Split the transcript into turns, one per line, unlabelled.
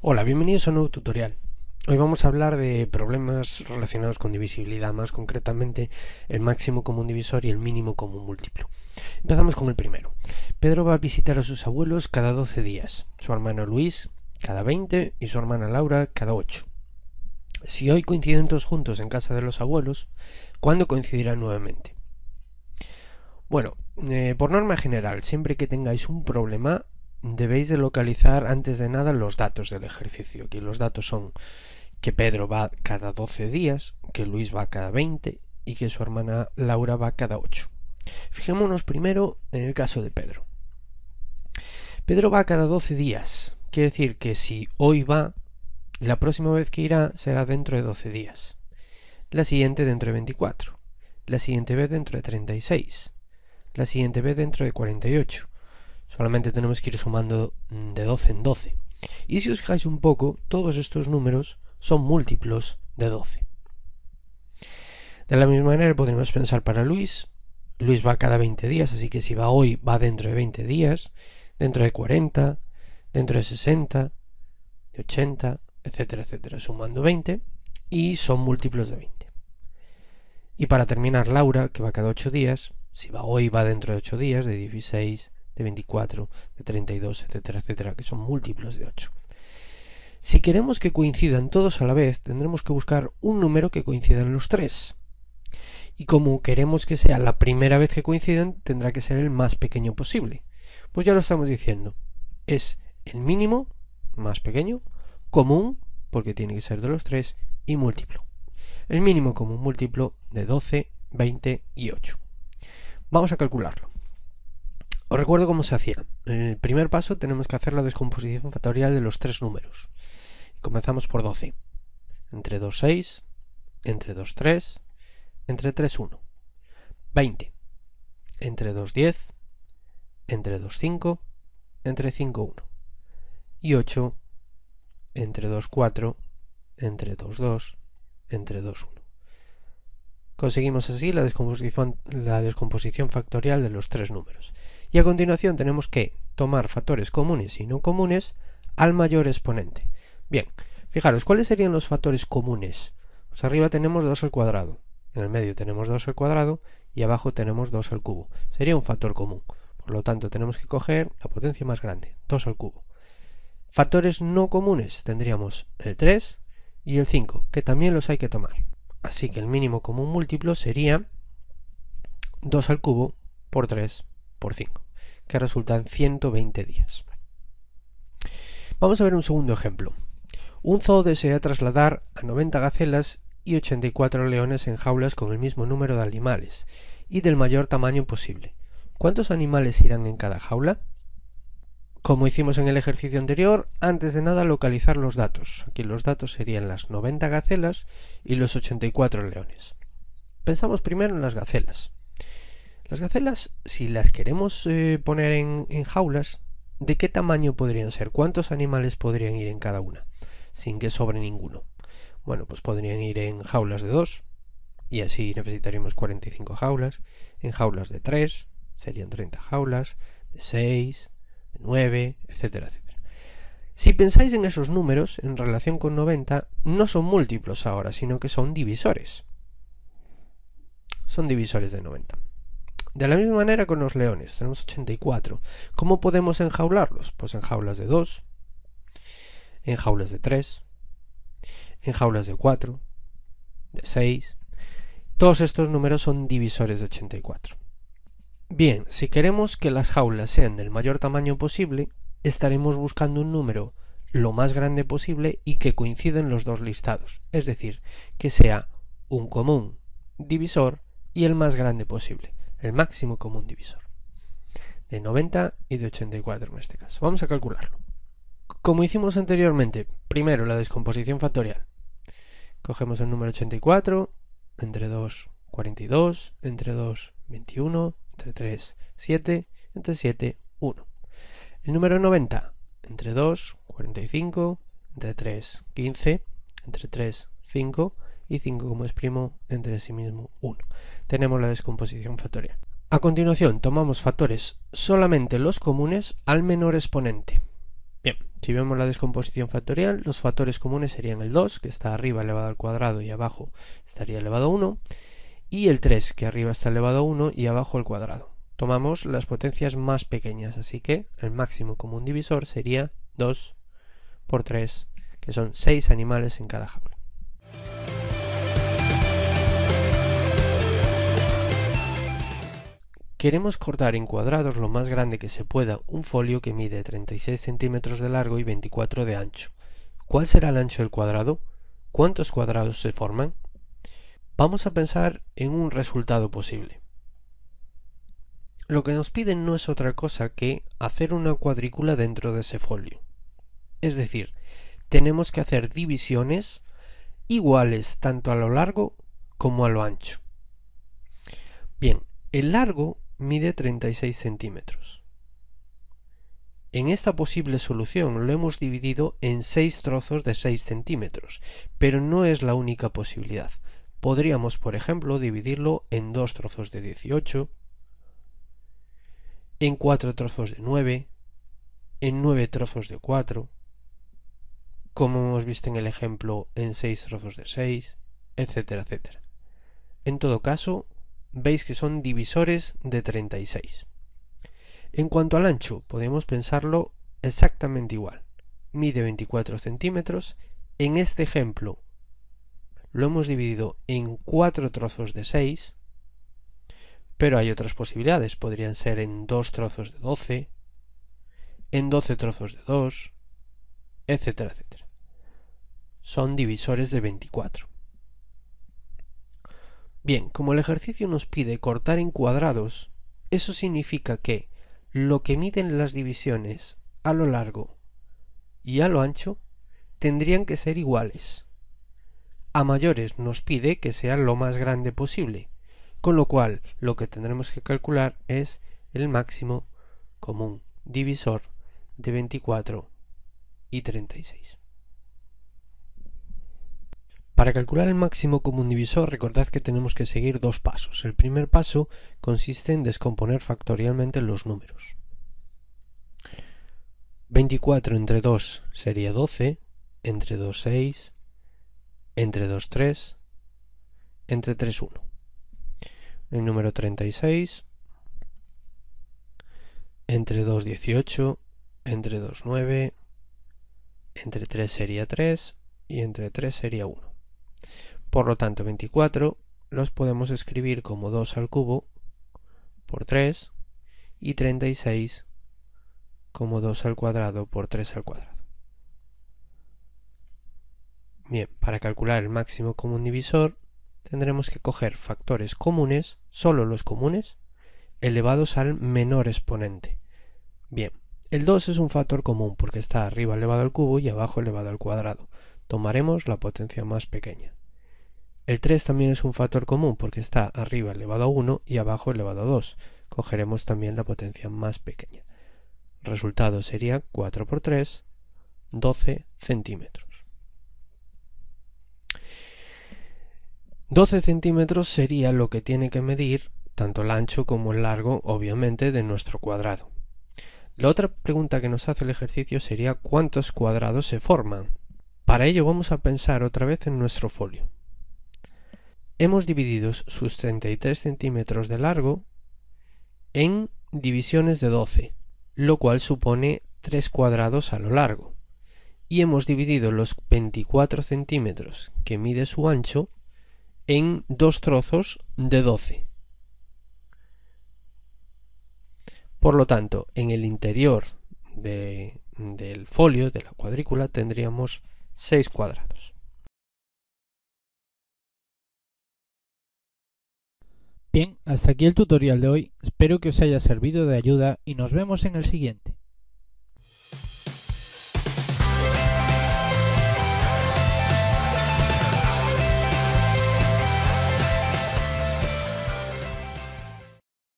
Hola, bienvenidos a un nuevo tutorial. Hoy vamos a hablar de problemas relacionados con divisibilidad, más concretamente el máximo común divisor y el mínimo común múltiplo. Empezamos con el primero. Pedro va a visitar a sus abuelos cada 12 días, su hermano Luis cada 20 y su hermana Laura cada 8. Si hoy coinciden todos juntos en casa de los abuelos, ¿cuándo coincidirán nuevamente? Bueno, por norma general, siempre que tengáis un problema, debéis de localizar antes de nada los datos del ejercicio. Aquí los datos son que Pedro va cada 12 días, que Luis va cada 20 y que su hermana Laura va cada 8. Fijémonos primero en el caso de Pedro. Pedro va cada 12 días. Quiere decir que si hoy va, la próxima vez que irá será dentro de 12 días. La siguiente dentro de 24. La siguiente vez dentro de 36. La siguiente vez dentro de 48. Solamente tenemos que ir sumando de 12 en 12. Y si os fijáis un poco, todos estos números son múltiplos de 12. De la misma manera podríamos pensar para Luis. Luis va cada 20 días, así que si va hoy, va dentro de 20 días, dentro de 40, dentro de 60, de 80, etcétera, etcétera, sumando 20, y son múltiplos de 20. Y para terminar, Laura, que va cada 8 días, si va hoy, va dentro de 8 días, de 16, de 24, de 32, etcétera, etcétera, que son múltiplos de 8. Si queremos que coincidan todos a la vez, tendremos que buscar un número que coincida en los tres. Y como queremos que sea la primera vez que coinciden, tendrá que ser el más pequeño posible. Pues ya lo estamos diciendo. Es el mínimo, más pequeño, común, porque tiene que ser de los tres, y múltiplo. El mínimo común múltiplo de 12, 20 y 8. Vamos a calcularlo. Os recuerdo cómo se hacía. En el primer paso tenemos que hacer la descomposición factorial de los tres números. Comenzamos por 12. Entre 2, 6. Entre 2, 3. Entre 3, 1. 20. Entre 2, 10. Entre 2, 5. Entre 5, 1. Y 8. Entre 2, 4. Entre 2, 2. Entre 2, 1. Conseguimos así la descomposición factorial de los tres números. Y a continuación tenemos que tomar factores comunes y no comunes al mayor exponente. Bien, fijaros, ¿cuáles serían los factores comunes? Pues arriba tenemos 2 al cuadrado, en el medio tenemos 2 al cuadrado y abajo tenemos 2 al cubo. Sería un factor común. Por lo tanto, tenemos que coger la potencia más grande, 2 al cubo. Factores no comunes tendríamos el 3 y el 5, que también los hay que tomar. Así que el mínimo común múltiplo sería 2 al cubo por 3 por 5, que resultan 120 días. Vamos a ver un segundo ejemplo. Un zoo desea trasladar a 90 gacelas y 84 leones en jaulas con el mismo número de animales y del mayor tamaño posible. ¿Cuántos animales irán en cada jaula? Como hicimos en el ejercicio anterior, antes de nada localizar los datos. Aquí los datos serían las 90 gacelas y los 84 leones. Pensamos primero en las gacelas. Las gacelas, si las queremos poner en jaulas, ¿de qué tamaño podrían ser? ¿Cuántos animales podrían ir en cada una? Sin que sobre ninguno. Bueno, pues podrían ir en jaulas de 2, y así necesitaríamos 45 jaulas. En jaulas de 3, serían 30 jaulas, de 6, de 9, etcétera, etcétera. Si pensáis en esos números, en relación con 90, no son múltiplos ahora, sino que son divisores. Son divisores de 90. De la misma manera con los leones, tenemos 84. ¿Cómo podemos enjaularlos? Pues en jaulas de 2, en jaulas de 3, en jaulas de 4, de 6. Todos estos números son divisores de 84. Bien, si queremos que las jaulas sean del mayor tamaño posible, estaremos buscando un número lo más grande posible y que coinciden los dos listados. Es decir, que sea un común divisor y el más grande posible. El máximo común divisor, de 90 y de 84 en este caso. Vamos a calcularlo. Como hicimos anteriormente, primero la descomposición factorial. Cogemos el número 84, entre 2, 42, entre 2, 21, entre 3, 7, entre 7, 1. El número 90, entre 2, 45, entre 3, 15, entre 3, 5, y 5 como es primo entre sí mismo 1. Tenemos la descomposición factorial. A continuación tomamos factores solamente los comunes al menor exponente. Bien, si vemos la descomposición factorial, los factores comunes serían el 2, que está arriba elevado al cuadrado y abajo estaría elevado a 1, y el 3, que arriba está elevado a 1 y abajo al cuadrado. Tomamos las potencias más pequeñas, así que el máximo común divisor sería 2 por 3, que son 6 animales en cada jaula. Queremos cortar en cuadrados lo más grande que se pueda un folio que mide 36 centímetros de largo y 24 de ancho. ¿Cuál será el ancho del cuadrado? ¿Cuántos cuadrados se forman? Vamos a pensar en un resultado posible. Lo que nos piden no es otra cosa que hacer una cuadrícula dentro de ese folio. Es decir, tenemos que hacer divisiones iguales tanto a lo largo como a lo ancho. Bien, el largo mide 36 centímetros. En esta posible solución lo hemos dividido en 6 trozos de 6 centímetros, pero no es la única posibilidad. Podríamos, por ejemplo, dividirlo en 2 trozos de 18, en 4 trozos de 9, en 9 trozos de 4, como hemos visto en el ejemplo, en 6 trozos de 6, etcétera, etcétera. En todo caso, veis que son divisores de 36. En cuanto al ancho, podemos pensarlo exactamente igual. Mide 24 centímetros. En este ejemplo lo hemos dividido en 4 trozos de 6, pero hay otras posibilidades. Podrían ser en 2 trozos de 12, en 12 trozos de 2, etcétera, etcétera. Son divisores de 24. Bien, como el ejercicio nos pide cortar en cuadrados, eso significa que lo que miden las divisiones a lo largo y a lo ancho tendrían que ser iguales. A mayores nos pide que sea lo más grande posible, con lo cual lo que tendremos que calcular es el máximo común divisor de 24 y 36. Para calcular el máximo común divisor, recordad que tenemos que seguir dos pasos. El primer paso consiste en descomponer factorialmente los números. 24 entre 2 sería 12, entre 2 6, entre 2 3, entre 3 1. El número 36, entre 2 18, entre 2 9, entre 3 sería 3 y entre 3 sería 1. Por lo tanto, 24 los podemos escribir como 2 al cubo por 3 y 36 como 2 al cuadrado por 3 al cuadrado. Bien, para calcular el máximo común divisor tendremos que coger factores comunes, solo los comunes, elevados al menor exponente. Bien, el 2 es un factor común porque está arriba elevado al cubo y abajo elevado al cuadrado. Tomaremos la potencia más pequeña. El 3 también es un factor común porque está arriba elevado a 1 y abajo elevado a 2. Cogeremos también la potencia más pequeña. El resultado sería 4 por 3, 12 centímetros. 12 centímetros sería lo que tiene que medir tanto el ancho como el largo, obviamente, de nuestro cuadrado. La otra pregunta que nos hace el ejercicio sería ¿cuántos cuadrados se forman? Para ello vamos a pensar otra vez en nuestro folio. Hemos dividido sus 33 centímetros de largo en divisiones de 12, lo cual supone 3 cuadrados a lo largo. Y hemos dividido los 24 centímetros que mide su ancho en 2 trozos de 12. Por lo tanto, en el interior del folio, de la cuadrícula, tendríamos 6 cuadrados.
Bien, hasta aquí el tutorial de hoy. Espero que os haya servido de ayuda y nos vemos en el siguiente.